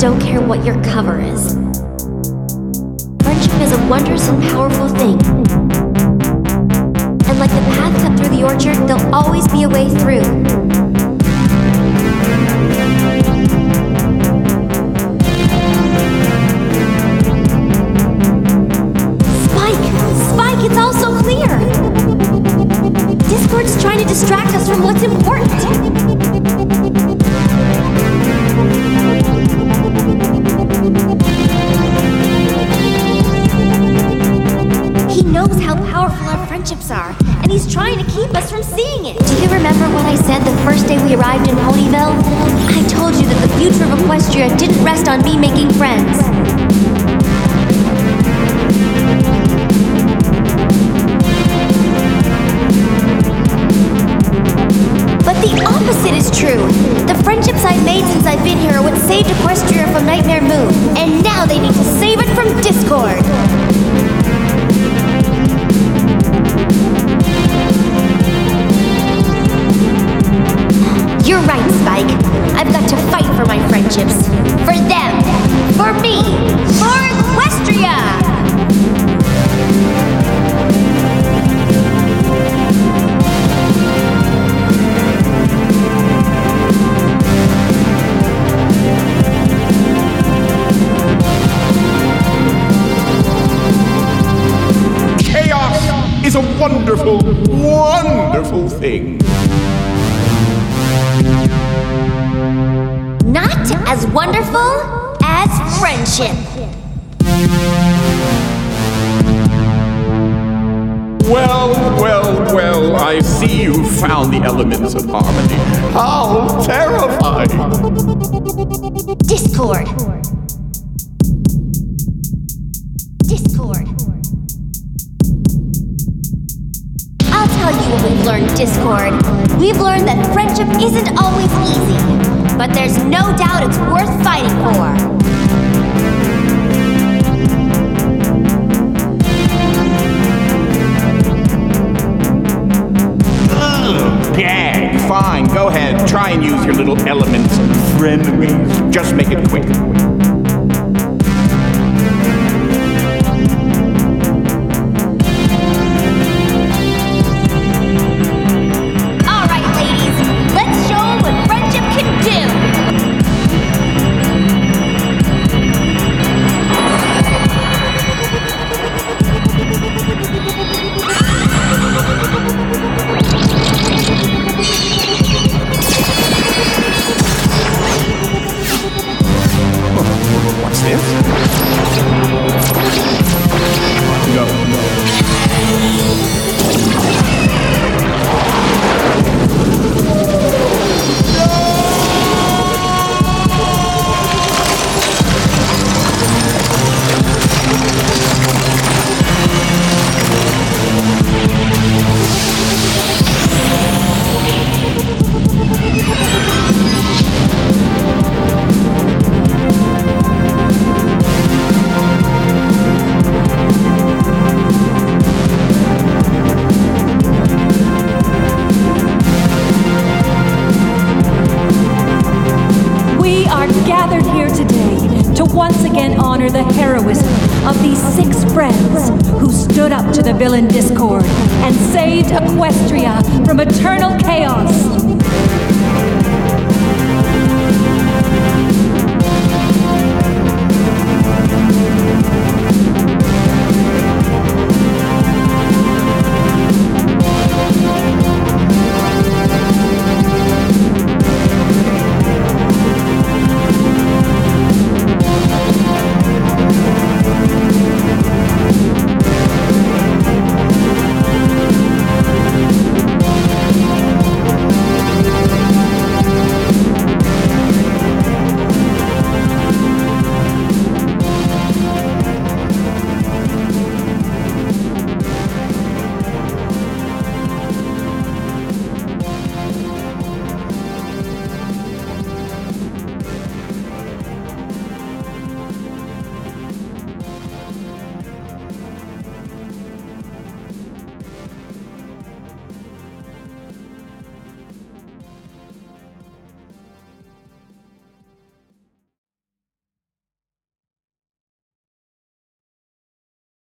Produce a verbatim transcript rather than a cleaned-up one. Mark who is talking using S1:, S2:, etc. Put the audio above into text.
S1: don't care what your cover is. Friendship is a wondrous and powerful thing. And like the path cut through the orchard, there'll always be a way through. Spike! Spike, it's all so clear! Discord's trying to distract us from what's important. He knows how powerful our friendships are, and he's trying to keep us from seeing it. Do you remember what I said the first day we arrived in Ponyville? I told you that the future of Equestria didn't rest on me making friends. But the opposite is true. The friendships I've made since I've been here are what saved Equestria from Nightmare Moon, and now they need to save it from Discord. You're right, Spike. I've got to fight for my friendships. For them. For me. For Equestria!
S2: Chaos is a wonderful, wonderful thing.
S1: Not as wonderful as friendship.
S2: Well, well, well, I see you found the elements of harmony. How terrifying!
S1: Discord. Discord. I'll tell you what we've learned, Discord. We've learned that friendship isn't always easy, but there's no doubt it's worth fighting for.
S2: Gag, fine, go ahead. Try and use your little elements of frenemies. Just make it quick.
S1: All right, ladies. Let's show them what friendship can do.
S2: What's this? No, no.
S3: Gathered here today to once again honor the heroism of these six friends who stood up to the villain Discord and saved Equestria from eternal chaos.